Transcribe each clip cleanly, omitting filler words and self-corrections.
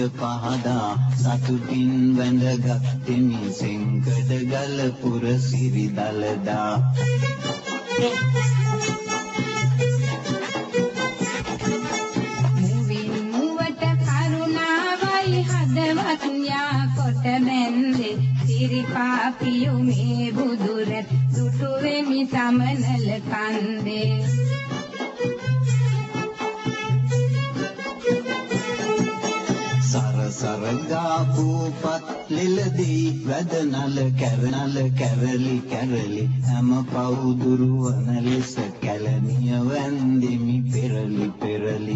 පහදා සතුටින් වැඳගත්තෙමි සෙංකඩ ගල පුර සිරි දලදා මුවින් මුවට කරුණාවයි හදවත් යා කොට බැන්දේ සිරිපා පියුමේ බුදුරත් දුටු වෙමි සමනල කන්දේ සරගා පූපත් ලෙලදී වැදනල කැරලි හැම පවුදුරුවන ලෙස කැලණිය වැන්දෙමි පෙරලි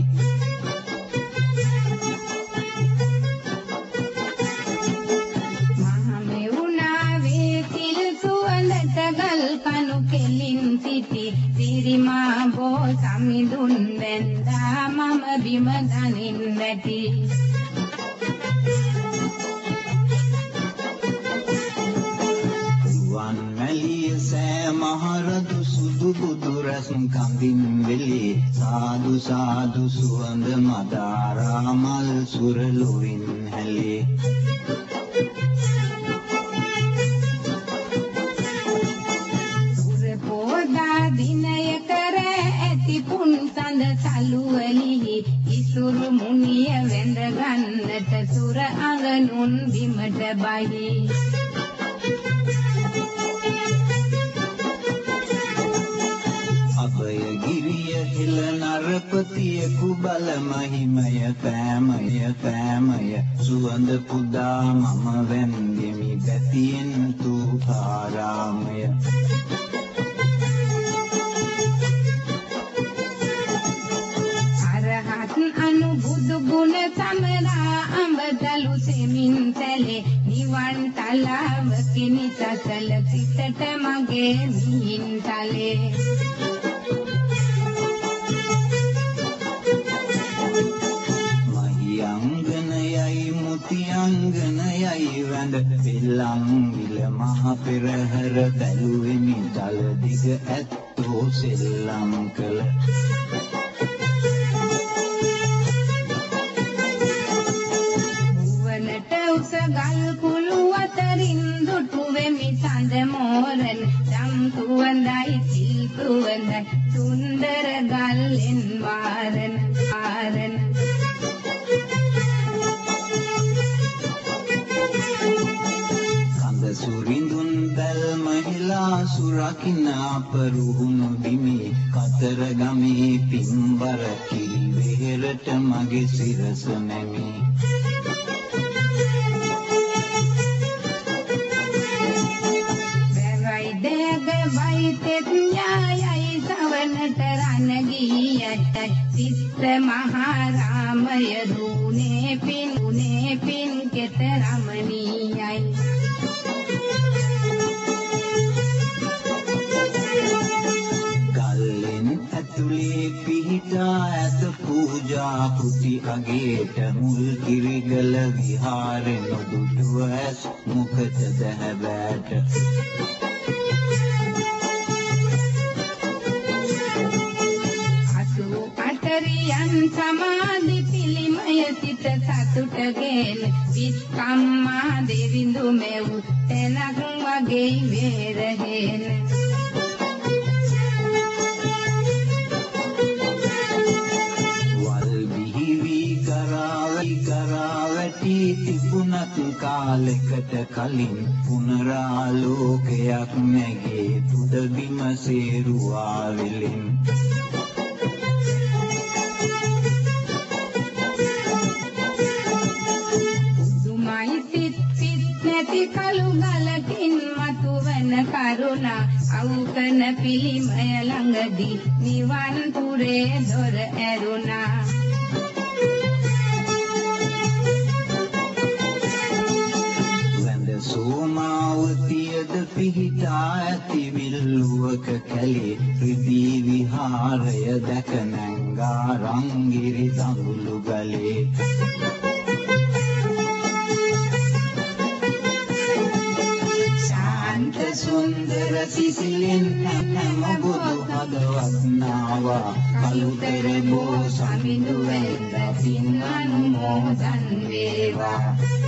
මහමෙවුනා වේතිල් සුවඳට ගල් කණු කෙලින් සිටි සිරිමා බෝ සමිඳුන් වැන්දා මම බිම දනින් වැටි මහරදු සුදු බුදු රැස් කඳින් වෙලේ සාදු සාදු සුවඳ මදාරා මල් සුරලුවින් හැලේ සුර පෝදා දිනය කර ඇති පුන් සඳ සලුවලිහි ඉසුරු මුනිය වැඳ ගන්නට සුර අඟනුන් බිමට බහි හිල නරපතිය කුබල මහිමය පෑමය සුවඳ පුදා මම වැන්දෙමි බැතියෙන් තුආරාමය අරහත් අනුබුදු ගුණ සමරා අඹදලු සෙමින් තැලේ නිවන් තලාව කිනි සසල සිතට මගේ මිහින් තලේ අංගනයයි වැඳ පිල්ලම් විල මහ පෙරහර බැලුවෙමි දල දිග ඇත්තෝ සෙල්ලම් කළ වනට උස ගල් කුළු අතරින් දුටු වෙමි සඳ මෝරන දම් සුවඳයි සිල් සුවඳයි සුන්දර ගල්ෙන් වාරන සුරිඳුන් බැල් මහිලා සුරකින්න අපරුහුණු බිමි කතර ගමේ පින්බර කිරි වෙහෙරට මගේ සිරස නැමි බැවයි දෙග වයිතෙත් ඥායයි සවනට රණ ගියට සිත් මහා රාමය දුනේ පින් කෙත රමණීයයි පිහිටා ඇත පූජා කුටි අගේට මුල් කිරිගල විහාරෙ නොදුටුව ඇස් මුකටද හැබෑට අසු අටරියන් සමාධි පිළිමය සිට සතුටගෙන විස්කම්මා දෙවිඳු මෙව් තැනක් වගේ වේරහෙන තිබුණත් කාලෙකට කලින් පුනරාලෝකයක් නැගේ පුද බිම සේරුවා වෙලින් දුමයි සිත් නැති කළු ගලකින් මතුවන කරුණා අවුකන පිළිමය ළඟදී නිවන් පුරේ දොර ඇරුණා සෝමාවතියද පිහිටා ඇති විල්ලුවක කැලේ රිදී විහාරය දැක නැංගා රංගිරි දඟුළු ගලේ ශාන්ත සුන්දර සිසිලෙන් හැම බුදු හදවත් නාවා කළුතර බෝ සමිඳු වැල්ල පින් අනුමෝදනා අනුමෝදන් වේවා